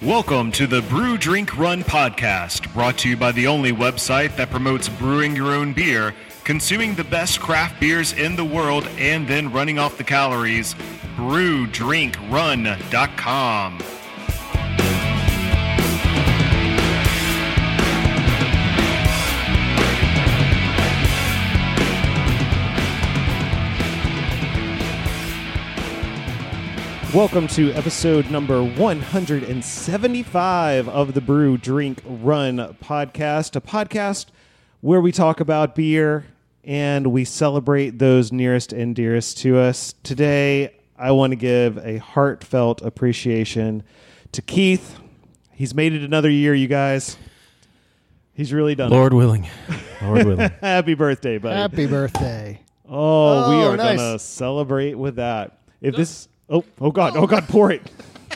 Welcome to the Brew, Drink, Run podcast, brought to you by the only website that promotes brewing your own beer, consuming the best craft beers in the world, and then running off the calories. BrewDrinkRun.com. Welcome to episode number 175 of the Brew, Drink, Run podcast, a podcast where we talk about beer and we celebrate those nearest and dearest to us. Today, I want to give a heartfelt appreciation to Keith. He's made it another year, you guys. He's really done Lord willing. Lord willing. Happy birthday, buddy. Happy birthday. Oh, we are nice. going to celebrate with that. If this... Oh God, pour it.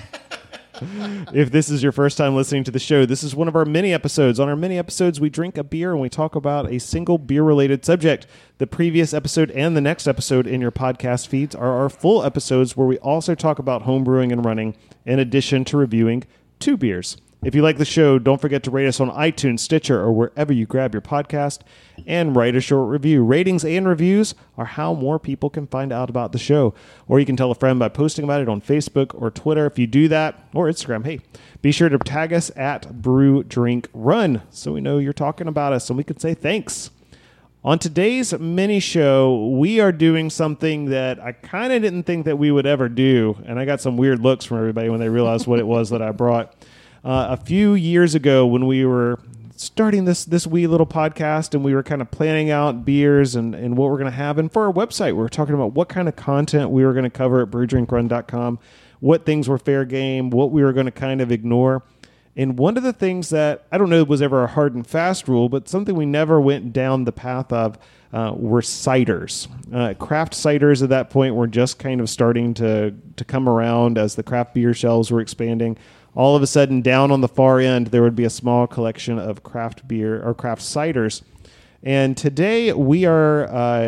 If this is your first time listening to the show, this is one of our mini episodes. On our mini episodes, we drink a beer and we talk about a single beer-related subject. The previous episode and the next episode in your podcast feeds are our full episodes where we also talk about home brewing and running, in addition to reviewing 2 beers. If you like the show, don't forget to rate us on iTunes, Stitcher, or wherever you grab your podcast, and write a short review. Ratings and reviews are how more people can find out about the show. Or you can tell a friend by posting about it on Facebook or Twitter. If you do that, or Instagram, hey, be sure to tag us at Brew, Drink, Run so we know you're talking about us and we can say thanks. On today's mini show, we are doing something that I kind of didn't think that we would ever do, and I got some weird looks from everybody when they realized what it was that I brought. A few years ago when we were starting this wee little podcast and we were kind of planning out beers and what we're going to have. And for our website, we were talking about what kind of content we were going to cover at brewdrinkrun.com, what things were fair game, what we were going to kind of ignore. And one of the things that, I don't know, was ever a hard and fast rule, but something we never went down the path of were ciders. Craft ciders at that point were just kind of starting to come around as the craft beer shelves were expanding. All of a sudden, down on the far end, there would be a small collection of craft beer or craft ciders. And today we are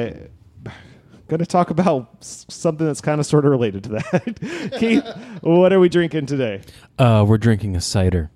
going to talk about something that's kind of sort of related to that. Keith, what are we drinking today? We're drinking a cider.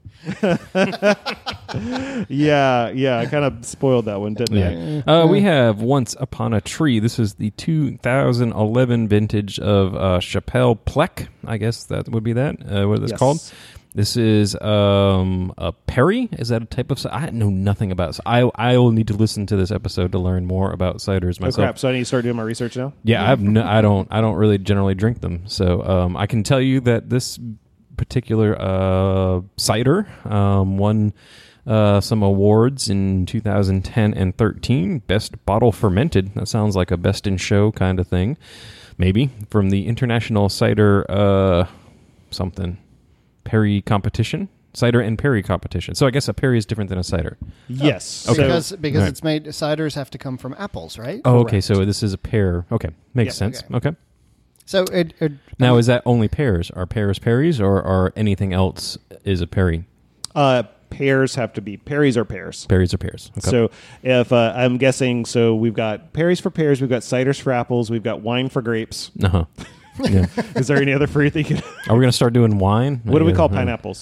Yeah, I kind of spoiled that one, didn't I? We have Once Upon a Tree. This is the 2011 vintage of Chapelle Plec. I guess that would be that. What it's called. This is a Perry. Is that a type of cider? I know nothing about it. I will need to listen to this episode to learn more about ciders myself. Oh, crap. So I need to start doing my research now? Yeah, I don't really generally drink them. So I can tell you that this particular cider won some awards in 2010 and 13. Best bottle fermented. That sounds like a best in show kind of thing. Maybe. From the International Cider Perry competition. Cider and Perry competition. So I guess a Perry is different than a cider. Yes. Okay. Because Right. it's made, ciders have to come from apples, right? Oh, okay. So this is a pear. Okay. Makes sense. Okay. So Now, is that only pears? Are pears Perrys, or are anything else is a Perry? Pears have to be. Perrys are pears. Perrys are pears. Okay. So if I'm guessing, so we've got Perrys for pears, we've got ciders for apples, we've got wine for grapes. Uh-huh. Yeah. Is there any other fruit that you could... Are we going to start doing wine? What do we call pineapples?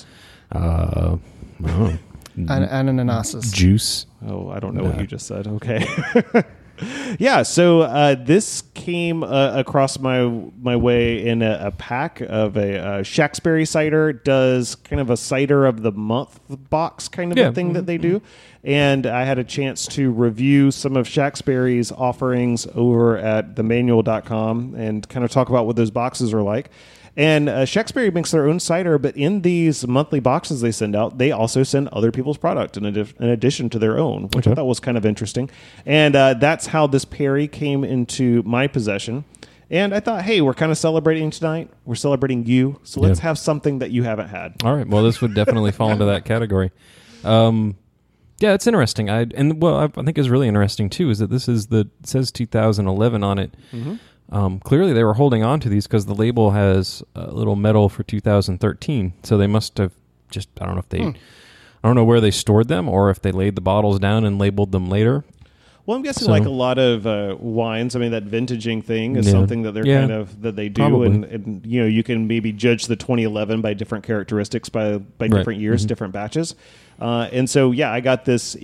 Ananases. Juice. Oh, I don't know what you just said. Okay. Yeah, so this came across my way in a pack of a Shacksberry cider. Does kind of a cider of the month box kind of a thing that they do. And I had a chance to review some of Shacksberry's offerings over at themanual.com and kind of talk about what those boxes are like. And Shacksberry makes their own cider, but in these monthly boxes they send out, they also send other people's product in addition to their own, which I thought was kind of interesting. And that's how this Perry came into my possession. And I thought, hey, we're kind of celebrating tonight. We're celebrating you. So let's have something that you haven't had. All right. Well, this would definitely fall into that category. Yeah, it's interesting. I think is really interesting, too, is that this is it says 2011 on it. Mm-hmm. Clearly, they were holding on to these because the label has a little medal for 2013. So they must have just, I don't know if they, I don't know where they stored them or if they laid the bottles down and labeled them later. Well, I'm guessing So- like a lot of wines. I mean, that vintaging thing is Yeah. something that they're Yeah. kind of that they do, Probably. and you can maybe judge the 2011 by different characteristics by different years, different batches. And so, yeah, I got this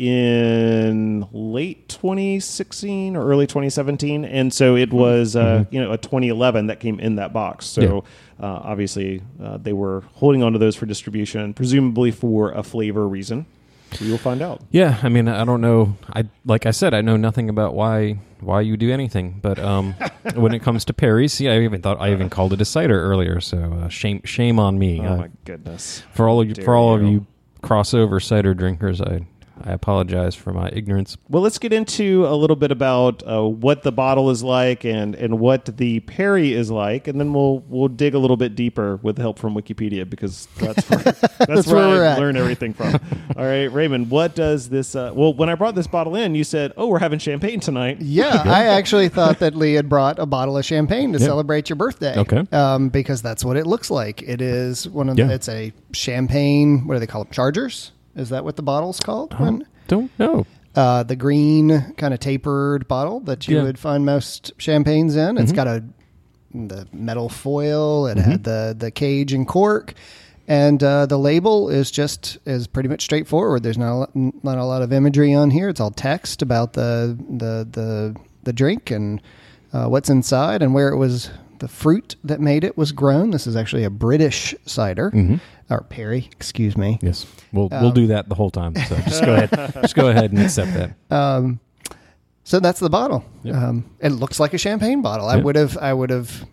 in late 2016 or early 2017, and so it was a 2011 that came in that box. So obviously, they were holding on to those for distribution, presumably for a flavor reason. So you'll find out. Yeah, I mean, I don't know. Like I said, I know nothing about why you do anything. But when it comes to Perry's, I even called it a cider earlier. So shame on me. Oh my goodness! For all of you, Dare you. crossover cider drinkers, I apologize for my ignorance. Well, let's get into a little bit about what the bottle is like and what the Perry is like, and then we'll dig a little bit deeper with the help from Wikipedia, because that's where we're I at. learn everything from. All right, Raymond, what does this? Well, when I brought this bottle in, you said, "Oh, we're having champagne tonight." Yeah, I actually thought that Lee had brought a bottle of champagne to celebrate your birthday. Okay. Because that's what it looks like. It is one of Yeah. it's a champagne. What do they call them? Chargers? Is that what the bottle's called? Don't know. The green kind of tapered bottle that you Yeah. would find most champagnes in. It's got the metal foil. It had the cage and cork. And the label is pretty much straightforward. There's not a lot of imagery on here. It's all text about the drink and what's inside and where it was. The fruit that made it was grown. This is actually a British cider, or Perry, excuse me. Yes, we'll do that the whole time. So just go ahead, and accept that. So that's the bottle. Yep. It looks like a champagne bottle. Yep. I would have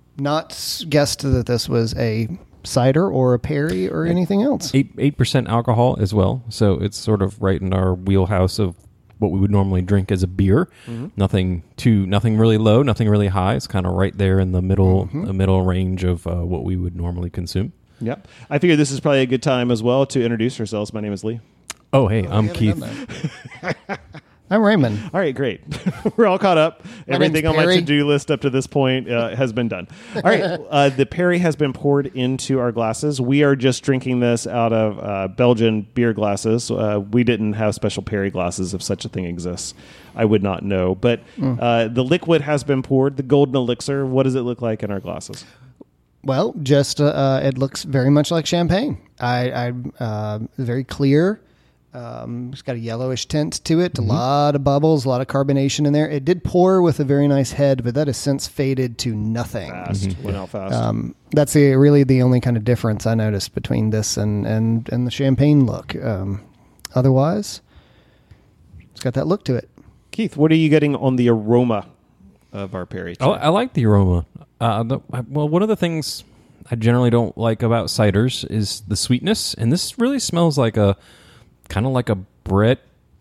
not guessed that this was a cider or a Perry or anything else. 8% alcohol as well, so it's sort of right in our wheelhouse of what we would normally drink as a beer. Nothing really low, nothing really high. It's kind of right there in the middle range of what we would normally consume. Yep. I figured this is probably a good time as well to introduce ourselves. My name is Lee. Oh, hey, I'm We Keith. haven't done that. I'm Raymond. All right, great. We're all caught up. My Everything name's on my Perry. to-do list up to this point has been done. All right, the Perry has been poured into our glasses. We are just drinking this out of Belgian beer glasses. We didn't have special Perry glasses, if such a thing exists. I would not know. But the liquid has been poured, the golden elixir. What does it look like in our glasses? Well, just it looks very much like champagne. I very clear. It's got a yellowish tint to it. A lot of bubbles, a lot of carbonation in there. It did pour with a very nice head, but that has since faded to nothing. Fast. Went out fast. That's really the only kind of difference I noticed between this and the champagne look. Otherwise, it's got that look to it. Keith, what are you getting on the aroma of our Perry? I like the aroma. Well, one of the things I generally don't like about ciders is the sweetness, and this really smells like a kind of like a Brett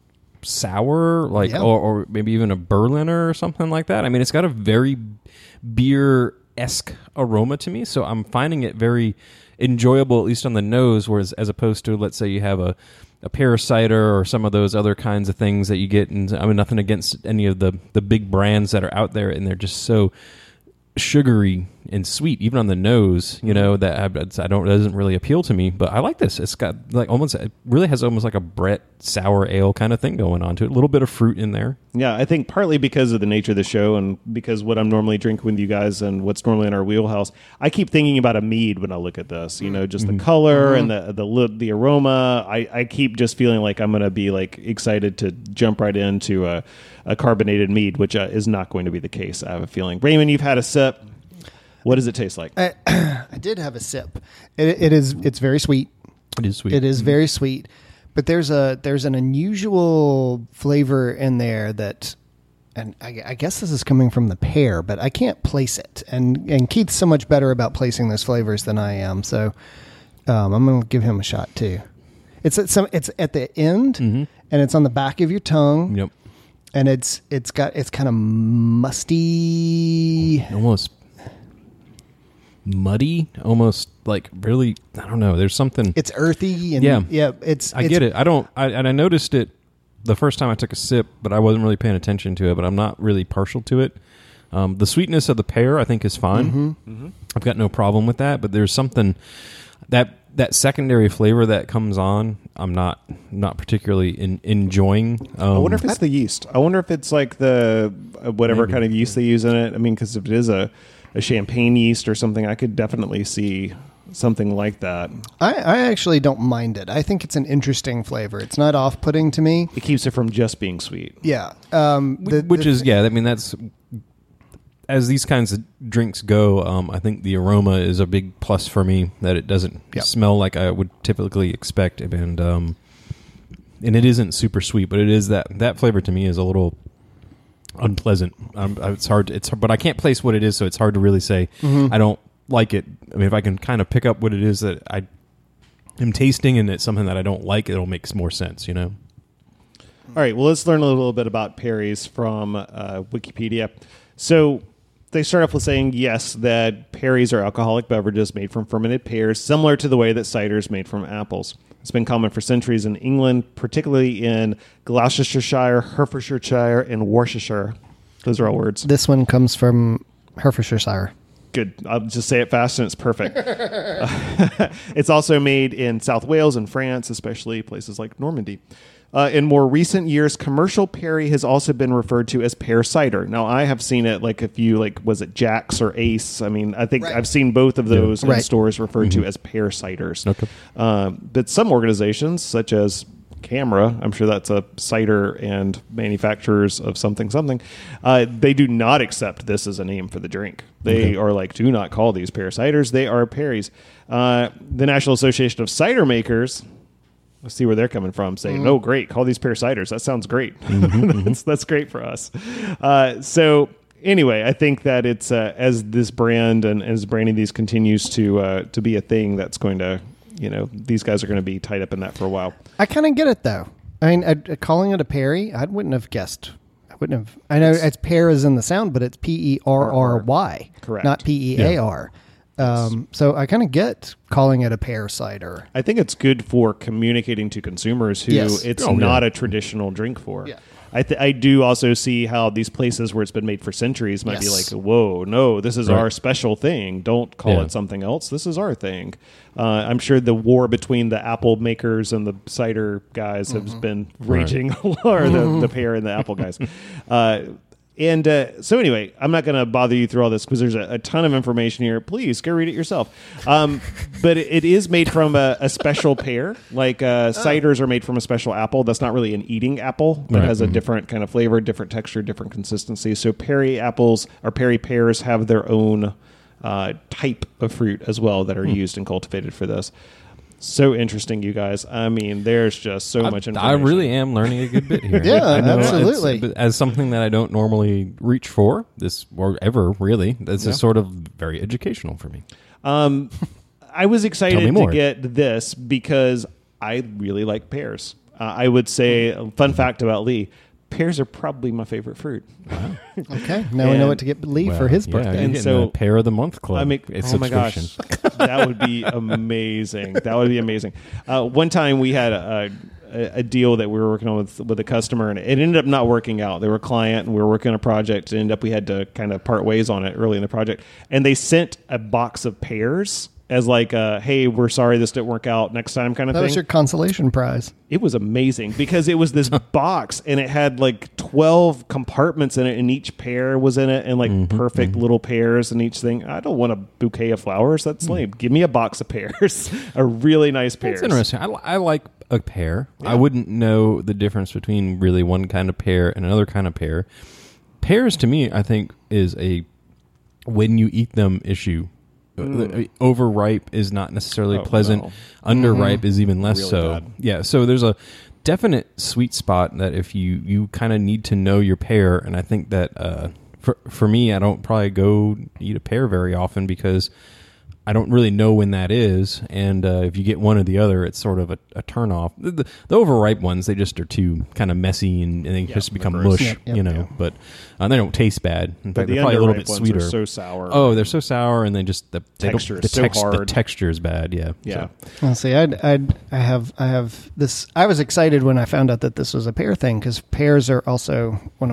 sour, or maybe even a Berliner or something like that. I mean, it's got a very beer-esque aroma to me, so I'm finding it very enjoyable, at least on the nose, whereas as opposed to, let's say, you have a pear cider or some of those other kinds of things that you get, and I mean, nothing against any of the big brands that are out there, and they're just so sugary and sweet, even on the nose, that doesn't really appeal to me. But I like this. It's got it really has almost like a Brett sour ale kind of thing going on to it. A little bit of fruit in there. Yeah, I think partly because of the nature of the show and because what I'm normally drinking with you guys and what's normally in our wheelhouse, I keep thinking about a mead when I look at this. Just the color and the aroma. I keep just feeling like I'm going to be excited to jump right into a carbonated mead, which is not going to be the case. I have a feeling. Raymond, you've had a sip. What does it taste like? I did have a sip. It's very sweet. It is sweet. It is very sweet, but there's an unusual flavor in there that, and I guess this is coming from the pear, but I can't place it. And Keith's so much better about placing those flavors than I am, so I'm going to give him a shot too. It's at the end, and it's on the back of your tongue. Yep. And it's kind of musty, Almost muddy, almost really, I don't know. There's something. it's earthy, and I get it. I noticed it the first time I took a sip, but I wasn't really paying attention to it. But I'm not really partial to it. The sweetness of the pear, I think, is fine. I've got no problem with that. But there's something that that secondary flavor that comes on, I'm not particularly enjoying. I wonder if it's the yeast. I wonder if it's like the whatever Maybe. kind of yeast they use in it. I mean, because if it is a champagne yeast or something, I could definitely see something like that. I actually don't mind it. I think it's an interesting flavor. It's not off-putting to me. It keeps it from just being sweet. Yeah. Which is, I mean, that's, as these kinds of drinks go, I think the aroma is a big plus for me, that it doesn't smell like I would typically expect. And it isn't super sweet, but it is that flavor to me is a little unpleasant. It's hard, but I can't place what it is, so it's hard to really say. I don't like it. I mean, if I can kind of pick up what it is that I am tasting and it's something that I don't like, it'll make more sense, you know? All right, well, let's learn a little bit about Perry's from Wikipedia. So they start off with saying, yes, that Perry's are alcoholic beverages made from fermented pears, similar to the way that cider is made from apples. It's been common for centuries in England, particularly in Gloucestershire, Hertfordshire, and Worcestershire. Those are all words. This one comes from Hertfordshire. Good. I'll just say it fast and it's perfect. It's also made in South Wales and France, especially places like Normandy. In more recent years, commercial Perry has also been referred to as pear cider. Now, I have seen it if you was it Jack's or Ace? I mean, I think I've seen both of those in stores referred to as pear ciders. Okay. But some organizations, such as Camera, I'm sure that's a cider and manufacturers of something, they do not accept this as a name for the drink. They are do not call these pear ciders. They are Perry's. The National Association of Cider Makers, let's see where they're coming from, saying, no, great, call these pear ciders. That sounds great. That's great for us. So anyway, I think that it's as this brand and as branding these continues to be a thing, that's going to, these guys are going to be tied up in that for a while. I kind of get it, though. I mean, calling it a Perry, I wouldn't have guessed. I know it's pear as in the sound, but it's Perry. Correct. Not Pear. So I kind of get calling it a pear cider. I think it's good for communicating to consumers who it's not a traditional drink for. Yeah. I do also see how these places where it's been made for centuries might be like, whoa, no, this is our special thing. Don't call it something else. This is our thing. I'm sure the war between the apple makers and the cider guys has been raging, or the pear and the apple guys. So anyway, I'm not going to bother you through all this because there's a ton of information here. Please go read it yourself. But it is made from a special pear. Ciders are made from a special apple. That's not really an eating apple. It has a different kind of flavor, different texture, different consistency. So Perry apples or Perry pears have their own type of fruit as well that are used and cultivated for this. So interesting, you guys. I mean, there's just so much information. I really am learning a good bit here. Yeah, I know absolutely. as something that I don't normally reach for, or ever really, this is sort of very educational for me. I was excited to get this because I really like pears. I would say, a fun fact about Lee, pears are probably my favorite fruit. Wow. Okay, now we know what to get Lee for his birthday. And so, Pear of the Month Club. Oh my gosh, that would be amazing. That would be amazing. One time we had a deal that we were working on with a customer, and it ended up not working out. They were a client, and we were working on a project, and ended up we had to kind of part ways on it early in the project. And they sent a box of pears as hey, we're sorry this didn't work out, next time kind of thing. That was your consolation prize. It was amazing because it was this box and it had 12 compartments in it, and each pear was in it, and perfect little pears in each thing. I don't want a bouquet of flowers. That's lame. Give me a box of pears, a really nice pears. That's interesting. I like a pear. Yeah. I wouldn't know the difference between really one kind of pear and another kind of pear. Pears to me, I think, is a when you eat them issue. Overripe is not necessarily pleasant. No. Underripe is even less really so. Bad. Yeah, so there's a definite sweet spot that if you kind of need to know your pear, and I think that for me, I don't probably go eat a pear very often because I don't really know when that is, and if you get one or the other, it's sort of a turnoff. The overripe ones, they just are too kind of messy and they just become mush, but they don't taste bad. In fact, they're probably a little bit sweeter. Are so sour. Oh, they're so sour, and they just the texture is so hard. The texture is bad. Yeah. Yeah. So. Well, see, I have this. I was excited when I found out that this was a pear thing because pears are also one of my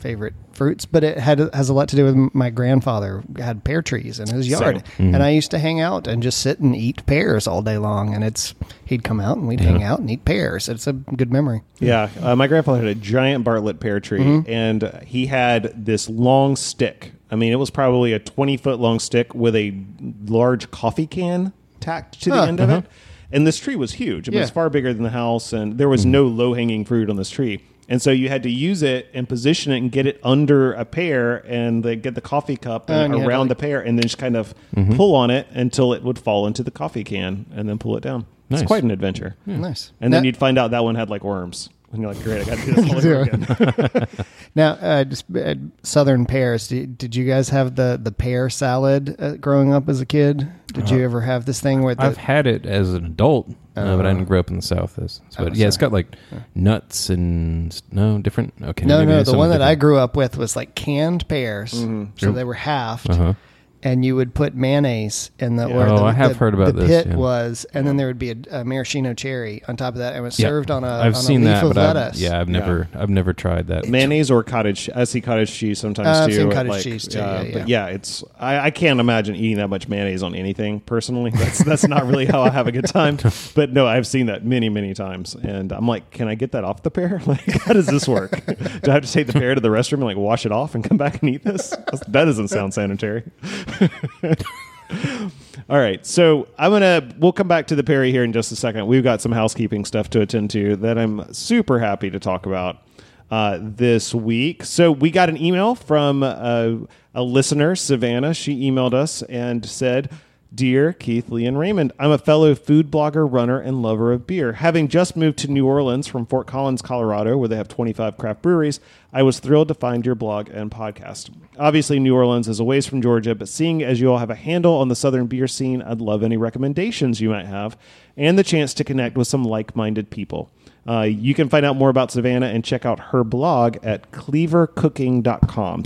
favorite fruits, but it has a lot to do with my grandfather had pear trees in his yard, and I used to hang out and just sit and eat pears all day long. And he'd come out and we'd hang out and eat pears. It's a good memory. Yeah, my grandfather had a giant Bartlett pear tree, and he had this long stick. I mean, it was probably a 20-foot long stick with a large coffee can tacked to the end of it. And this tree was huge. It was far bigger than the house, and there was no low-hanging fruit on this tree. And so you had to use it and position it and get it under a pear and get the coffee cup around the pear and then just kind of pull on it until it would fall into the coffee can and then pull it down. Nice. It's quite an adventure. Yeah. Nice. And then you'd find out that one had like worms. And you're like, great, I got to do this all over again. Now, Southern pears. Did you guys have the pear salad growing up as a kid? Did you ever have this thing where I've had it as an adult, but I didn't grow up in the South. But it's got like nuts and different. Okay, no. The one that I grew up with was like canned pears, so they were halved. And you would put mayonnaise in the. I have heard about this. The pit was, and then there would be a maraschino cherry on top of that, and it was served on a. I've seen leaf that, of but lettuce. I've never tried that. Mayonnaise or cottage. I see cottage cheese sometimes too. I've seen cottage cheese too. But it's. I can't imagine eating that much mayonnaise on anything personally. That's not really how I have a good time. But no, I've seen that many times, and I'm like, can I get that off the pear? Like, how does this work? Do I have to take the pear to the restroom and like wash it off and come back and eat this? That doesn't sound sanitary. All right, so we'll come back to the Perry here in just a second. We've got some housekeeping stuff to attend to that I'm super happy to talk about this week. So we got an email from a listener, Savannah. She emailed us and said, "Dear Keith, Lee, and Raymond, I'm a fellow food blogger, runner, and lover of beer. Having just moved to New Orleans from Fort Collins, Colorado, where they have 25 craft breweries, I was thrilled to find your blog and podcast. Obviously, New Orleans is a ways from Georgia, but seeing as you all have a handle on the Southern beer scene, I'd love any recommendations you might have and the chance to connect with some like-minded people. You can find out more about Savannah and check out her blog at cleavercooking.com,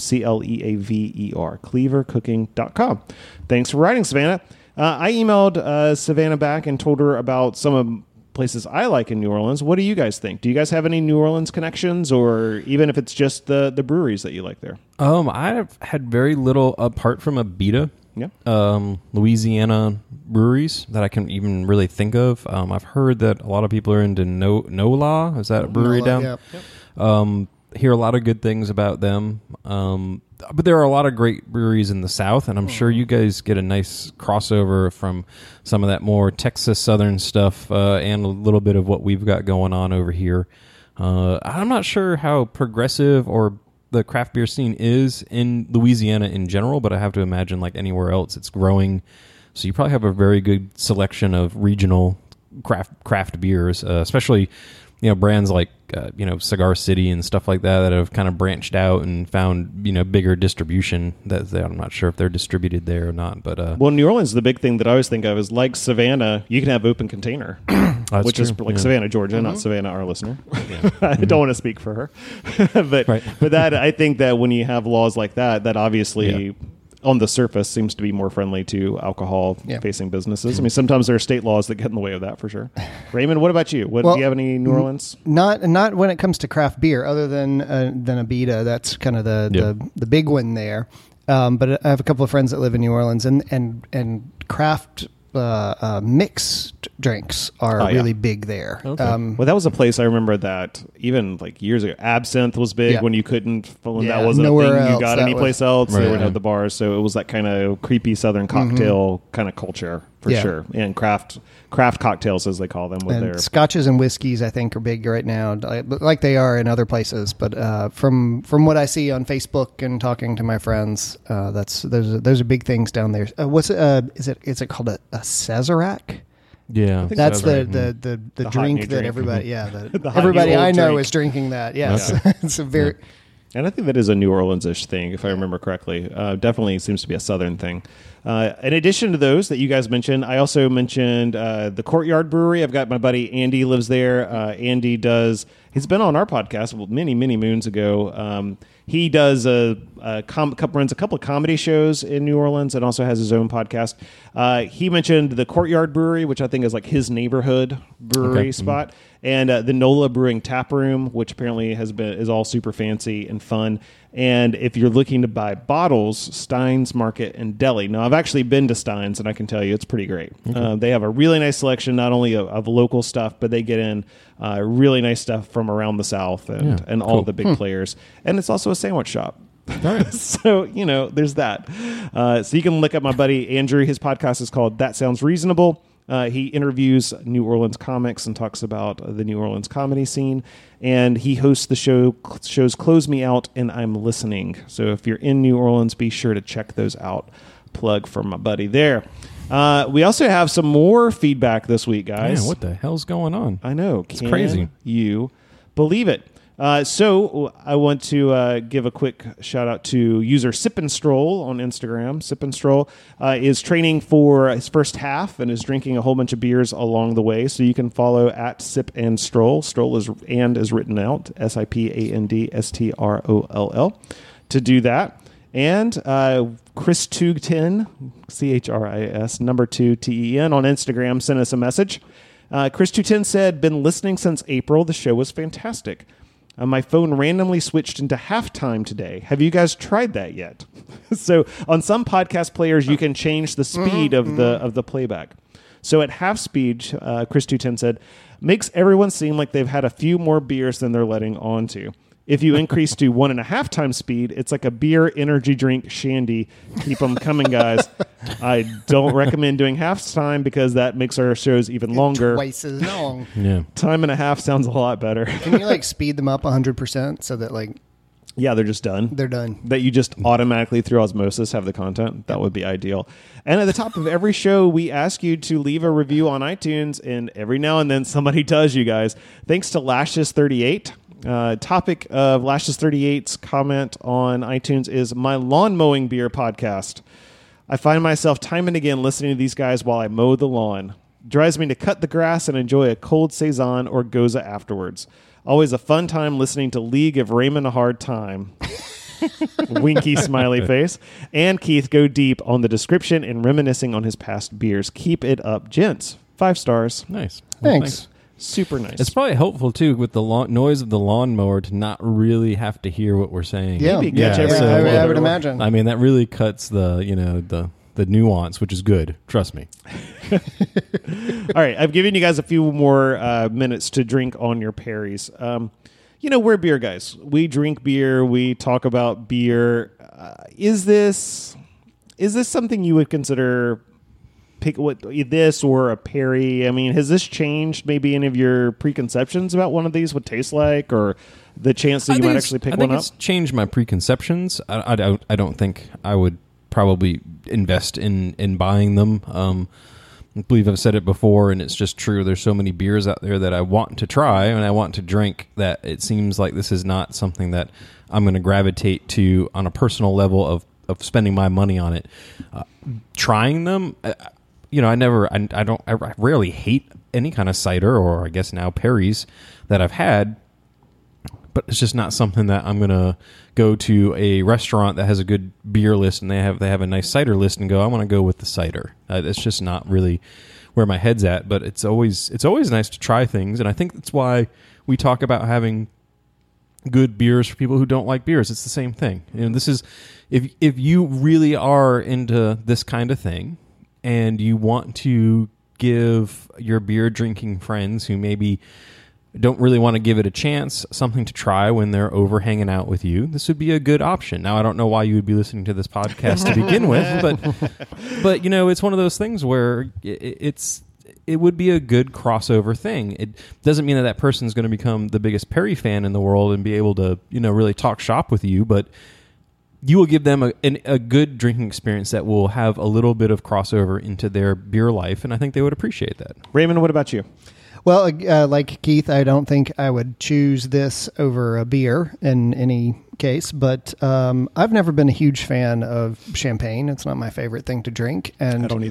CLEAVER, cleavercooking.com. Thanks for writing, Savannah. I emailed Savannah back and told her about some of places I like in New Orleans. What do you guys think? Do you guys have any New Orleans connections, or even if it's just the breweries that you like there? I've had very little apart from Abita. Yeah. Louisiana breweries that I can even really think of. I've heard that a lot of people are into NOLA. Is that a brewery NOLA, down? Yep. Hear a lot of good things about them. But there are a lot of great breweries in the South, and I'm sure you guys get a nice crossover from some of that more Texas Southern stuff and a little bit of what we've got going on over here. I'm not sure how progressive or the craft beer scene is in Louisiana in general, but I have to imagine like anywhere else it's growing. So you probably have a very good selection of regional craft beers, especially brands like Cigar City and stuff like that have kind of branched out and found bigger distribution. I'm not sure if they're distributed there or not, but well, New Orleans, the big thing that I always think of is like Savannah, you can have open container, which true. is like Savannah, Georgia, not Savannah, our listener. I don't want to speak for her, but that I think that when you have laws like that obviously. On the surface seems to be more friendly to alcohol-facing businesses. I mean, sometimes there are state laws that get in the way of that for sure. Raymond, what about you? Do you have any New Orleans? Not when it comes to craft beer, other than Abita. That's kind of the big one there. But I have a couple of friends that live in New Orleans, and craft mixed drinks are really big there. Okay. Well, that was a place I remember that even like years ago, Absinthe was big when you couldn't, when that wasn't a thing you got anyplace else. They would have the bars. So it was that kind of creepy Southern cocktail kind of culture for sure. And craft cocktails, as they call them. With their scotches and whiskeys, I think, are big right now, like they are in other places. But from what I see on Facebook and talking to my friends, those are big things down there. Is it called a Sazerac? Yeah, that's the drink that everybody everybody I know is drinking that. Yes, it's a very. And I think that is a New Orleans-ish thing, if I remember correctly. Definitely seems to be a Southern thing. In addition to those that you guys mentioned, I also mentioned the Courtyard Brewery. I've got my buddy Andy lives there. Andy does He's been on our podcast many moons ago. He does runs a couple of comedy shows in New Orleans and also has his own podcast. He mentioned the Courtyard Brewery, which I think is like his neighborhood brewery spot, and the NOLA Brewing Tap Room, which apparently is all super fancy and fun. And if you're looking to buy bottles, Stein's Market and Deli. Now, I've actually been to Stein's, and I can tell you it's pretty great. They have a really nice selection, not only of local stuff, but they get in really nice stuff from around the South and all the big players. And it's also a sandwich shop. So, there's that. So you can look up my buddy Andrew. His podcast is called That Sounds Reasonable. He interviews New Orleans comics and talks about the New Orleans comedy scene. And he hosts the shows Close Me Out and I'm Listening. So if you're in New Orleans, be sure to check those out. Plug for my buddy there. We also have some more feedback this week, guys. Man, what the hell's going on? I know. It's crazy. You believe it? So I want to give a quick shout out to user Sip and Stroll on Instagram. Sip and Stroll is training for his first half and is drinking a whole bunch of beers along the way. So you can follow at Sip and Stroll. Stroll is written out SIPANDSTROLL to do that. And Chris Tugten, CHRIS, number 2 TEN on Instagram, sent us a message. Chris Tugten said, "Been listening since April. The show was fantastic. My phone randomly switched into halftime today. Have you guys tried that yet?" So on some podcast players, you can change the speed of the playback. So at half speed, Chris 210 said, "Makes everyone seem like they've had a few more beers than they're letting on to. If you increase to 1.5 times speed, it's like a beer energy drink shandy. Keep them coming, guys. I don't recommend doing half time because that makes our shows even longer. Twice as long. Yeah. Time and a half sounds a lot better." Can you speed them up 100% so that Yeah, they're just done. they're done? That you just automatically through osmosis have the content. That would be ideal. And at the top of every show, we ask you to leave a review on iTunes, and every now and then somebody does, you guys. Thanks to Lashes38. Topic of Lashes 38's comment on iTunes is my lawn mowing beer podcast. I find myself time and again listening to these guys while I mow the lawn. Drives me to cut the grass and enjoy a cold Saison or Goza afterwards. Always a fun time listening to League of Raymond a hard time. Winky smiley face. And Keith go deep on the description and reminiscing on his past beers. Keep it up, gents. 5 stars. Nice. Thanks. Super nice. It's probably helpful too with the noise of the lawnmower to not really have to hear what we're saying. Yeah, Maybe catch everything. I would imagine. I mean, that really cuts the nuance, which is good. Trust me. All right, I've given you guys a few more minutes to drink on your Perry's. We're beer guys. We drink beer. We talk about beer. Is this something you would consider pick this or a Perry? I mean, has this changed maybe any of your preconceptions about one of these would taste like, or the chance that you might actually pick one up? It's changed my preconceptions. I don't think I would probably invest in buying them. I believe I've said it before, and it's just true. There's so many beers out there that I want to try and I want to drink that it seems like this is not something that I'm going to gravitate to on a personal level of spending my money on it. Trying them, I rarely hate any kind of cider, or I guess now Perry's that I've had, but it's just not something that I'm going to go to a restaurant that has a good beer list and they have a nice cider list and go, I want to go with the cider. It's just not really where my head's at, but it's always nice to try things, and I think that's why we talk about having good beers for people who don't like beers. It's the same thing. This is if you really are into this kind of thing and you want to give your beer drinking friends who maybe don't really want to give it a chance something to try when they're over hanging out with you, this would be a good option. Now, I don't know why you would be listening to this podcast to begin with, but it's one of those things where it would be a good crossover thing. It doesn't mean that person's going to become the biggest Perry fan in the world and be able to really talk shop with you, but you will give them a good drinking experience that will have a little bit of crossover into their beer life, and I think they would appreciate that. Raymond, what about you? Well, like Keith, I don't think I would choose this over a beer in any case, but I've never been a huge fan of champagne. It's not my favorite thing to drink. And I don't either.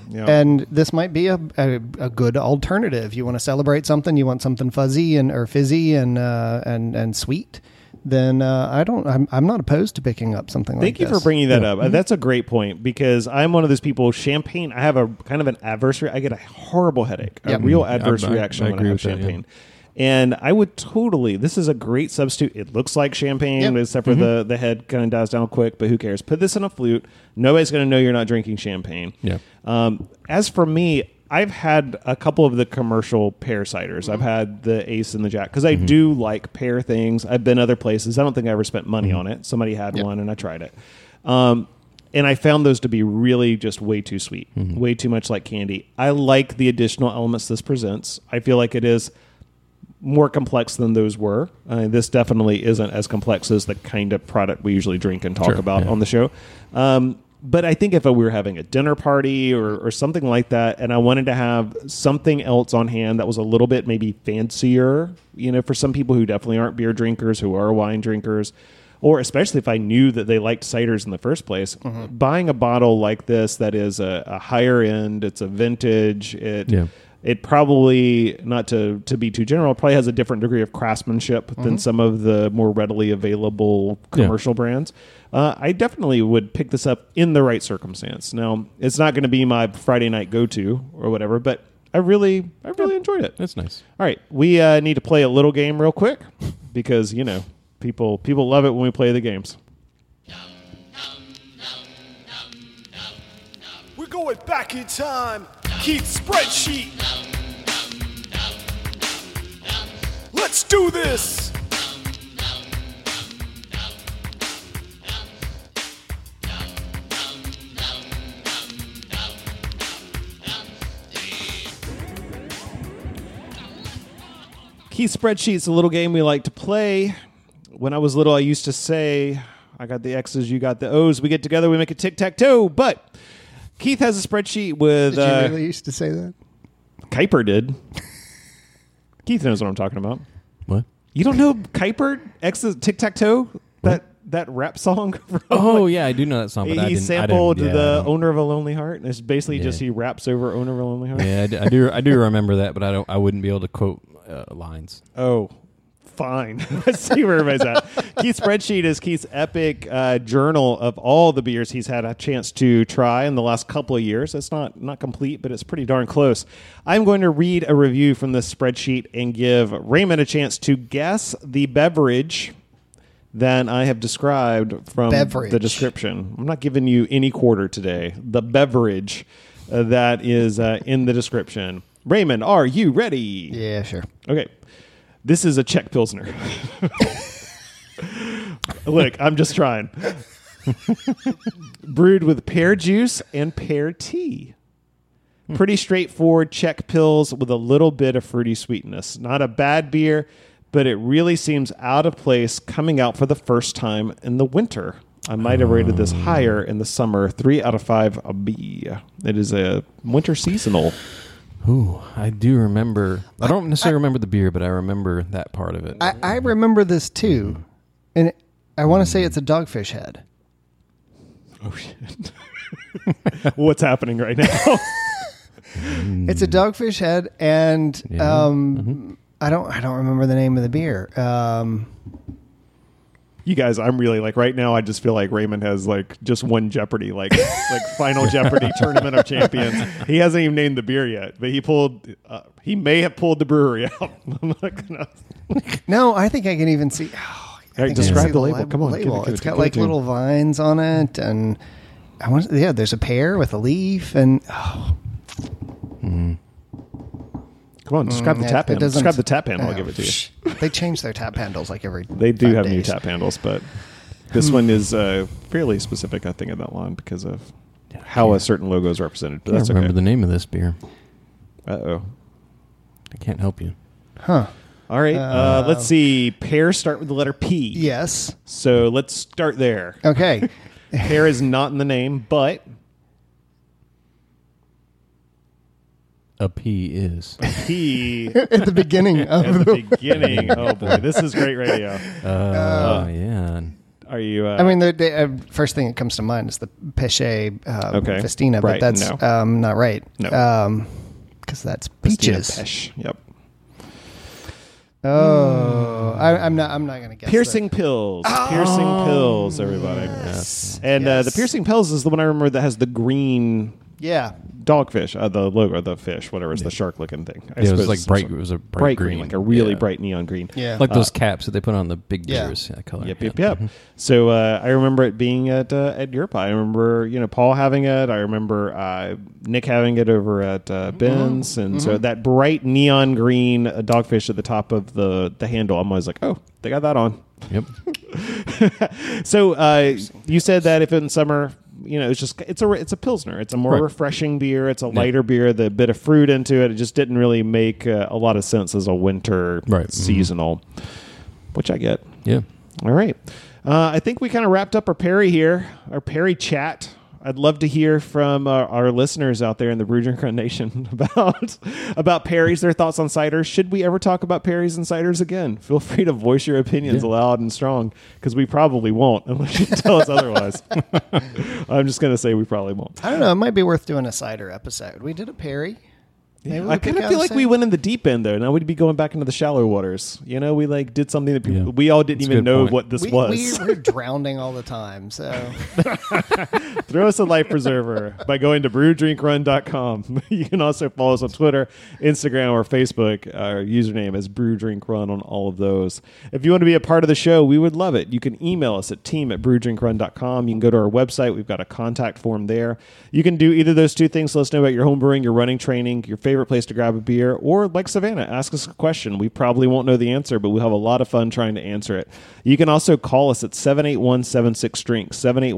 Yeah. And this might be a good alternative. You want to celebrate something, you want something fuzzy or fizzy and sweet. Then I'm not opposed to picking up something like this. Thank you for bringing that up. That's a great point because I'm one of those people. Champagne, I have a kind of an adverse. I get a horrible headache, a real adverse reaction when I have champagne. And I would totally. This is a great substitute. It looks like champagne, except for the head kind of dies down quick. But who cares? Put this in a flute. Nobody's going to know you're not drinking champagne. Yeah. As for me, I've had a couple of the commercial pear ciders. I've had the Ace and the Jack because I do like pear things. I've been other places. I don't think I ever spent money on it. Somebody had one and I tried it. And I found those to be really just way too sweet, way too much like candy. I like the additional elements this presents. I feel like it is more complex than those were. This definitely isn't as complex as the kind of product we usually drink and talk about on the show. But I think if we were having a dinner party or something like that, and I wanted to have something else on hand that was a little bit maybe fancier, for some people who definitely aren't beer drinkers, who are wine drinkers, or especially if I knew that they liked ciders in the first place, buying a bottle like this that is a higher end, it's a vintage, it probably, not to be too general, probably has a different degree of craftsmanship than some of the more readily available commercial brands. I definitely would pick this up in the right circumstance. Now, it's not going to be my Friday night go-to or whatever, but I really enjoyed it. That's nice. All right, we need to play a little game real quick because, people love it when we play the games. We're going back in time. Keith's spreadsheet. Let's do this. Keith Spreadsheet's a little game we like to play. When I was little, I used to say, I got the X's, you got the O's. We get together, we make a tic-tac-toe. But Keith has a spreadsheet with... Did you really used to say that? Kuiper did. Keith knows what I'm talking about. What? You don't know Kuiper? X's tic-tac-toe? That rap song? Yeah, I do know that song. But he sampled the Owner of a Lonely Heart, and it's basically just he raps over Owner of a Lonely Heart. Yeah, I do remember that, but I wouldn't be able to quote lines. Oh, fine. Let's see where everybody's at. Keith's spreadsheet is Keith's epic journal of all the beers he's had a chance to try in the last couple of years. It's not complete, but it's pretty darn close. I'm going to read a review from this spreadsheet and give Raymond a chance to guess the beverage that I have described from the description. I'm not giving you any quarter today. The beverage that is in the description. Raymond, are you ready? Yeah, sure. Okay. This is a Czech Pilsner. Look, I'm just trying. Brewed with pear juice and pear tea. Pretty straightforward Czech Pils with a little bit of fruity sweetness. Not a bad beer, but it really seems out of place coming out for the first time in the winter. I might have rated this higher in the summer. 3 out of 5 a B. It is a winter seasonal. Ooh, I do remember. I don't necessarily remember the beer, but I remember that part of it. I remember this too. And I want to say it's a Dogfish Head. Oh, shit. What's happening right now? It's a Dogfish Head, and I don't remember the name of the beer. You guys, I'm really right now. I just feel like Raymond has just won Jeopardy, like Final Jeopardy Tournament of Champions. He hasn't even named the beer yet, but he may have pulled the brewery out. I'm not gonna. No, I think I can even see. All right, describe the label. Come on, it's got little vines on it, and there's a pear with a leaf, and Come on, describe the tap handle. Describe the tap handle. I'll give it to you. They change their tap handles every. They do 5 have days. new tap handles, but this one is fairly specific, I think, in that line because of how a certain logo is represented. But I that's don't remember okay. the name of this beer. Uh-oh. I can't help you. Huh. All right. Let's see. Pear start with the letter P. Yes. So let's start there. Okay. Pear is not in the name, but A P is. P At the beginning of at the beginning. Oh boy, this is great radio. Yeah. All right, you? I mean, the first thing that comes to mind is the Pesce Festina, but Right, that's no. not right. No. Because that's Festina peaches. Pesh. Yep. Oh, I'm not going to guess. Piercing that. pills. Piercing pills, everybody. And the piercing pills is the one I remember that has the green Yeah. dogfish, the logo, the fish, whatever, it's the shark-looking thing. I It was suppose like it's bright. some It was a bright green, like a really Yeah. bright neon green. Yeah. like those caps that they put on the big Yeah. beers. That color. Yep. So I remember it being at Europe. I remember Paul having it. I remember Nick having it over at Ben's, and so that bright neon green dogfish at the top of the handle. I'm always like, oh, they got that on. Yep. So you said that if in summer, it's a pilsner. It's a more Right. refreshing beer. It's a lighter beer. The bit of fruit into it. It just didn't really make a lot of sense as a winter seasonal, which I get. Yeah. All right. I think we kind of wrapped up our Perry here, our Perry chat. I'd love to hear from our listeners out there in the Brew Drink Run Nation about Perry's, their thoughts on ciders. Should we ever talk about Perry's and ciders again? Feel free to voice your opinions loud and strong, because we probably won't unless you tell us otherwise. I'm just going to say we probably won't. I don't know. It might be worth doing a cider episode. We did a Perry. Maybe I kind of feel like we went in the deep end, though. Now we'd be going back into the shallow waters. We did something that we all didn't That's a even good know point. what this was. We're drowning all the time. So Throw us a life preserver by going to brewdrinkrun.com. You can also follow us on Twitter, Instagram, or Facebook. Our username is brewdrinkrun on all of those. If you want to be a part of the show, we would love it. You can email us at team@brewdrinkrun.com. You can go to our website. We've got a contact form there. You can do either of those two things. Let us know about your home brewing, your running training, your favorite place to grab a beer, or like Savannah, ask us a question. We probably won't know the answer, but we'll have a lot of fun trying to answer it. You can also call us at 781-76-DRINK,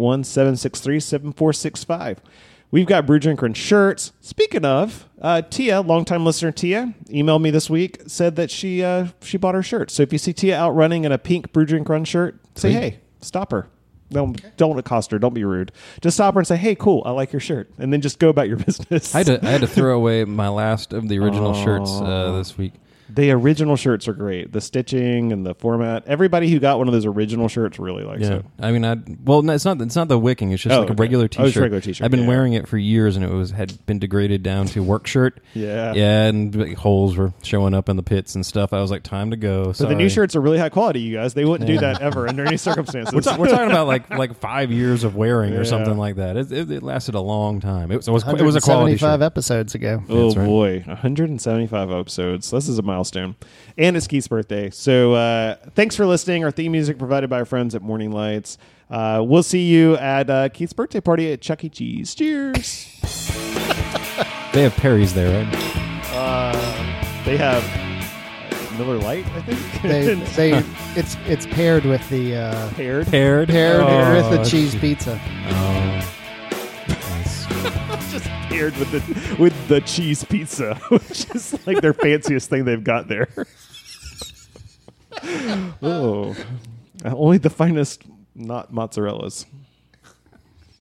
781-763-7465. We've got Brew Drink Run shirts. Speaking of, Tia, longtime listener Tia, emailed me this week, said that she bought her shirt. So if you see Tia out running in a pink Brew Drink Run shirt, say, hey, stop her. Don't accost her. Don't be rude. Just stop her and say, hey, cool, I like your shirt. And then just go about your business. I had to throw away my last of the original shirts this week. The original shirts are great. The stitching and the format. Everybody who got one of those original shirts really likes it. I mean, it's not the wicking. It's just like a regular T-shirt. Oh, it's a regular T-shirt. I've been wearing it for years, and it had been degraded down to work shirt. Yeah, and holes were showing up in the pits and stuff. I was like, time to go. But the new shirts are really high quality, you guys. They wouldn't do that ever under any circumstances. We're talking about like 5 years of wearing or something like that. It lasted a long time. It was a quality 75 shirt. episodes ago. Oh, That's right. boy. 175 episodes. This is a milestone. And it's Keith's birthday. So thanks for listening. Our theme music provided by our friends at Morning Lights. We'll see you at Keith's birthday party at Chuck E. Cheese. Cheers. They have Perry's there, right? They have Miller Lite, I think. It's paired with the Paired. Paired with the cheese pizza. Oh. Just paired with the cheese pizza, which is like their fanciest thing they've got there. Oh, only the finest, not mozzarella's.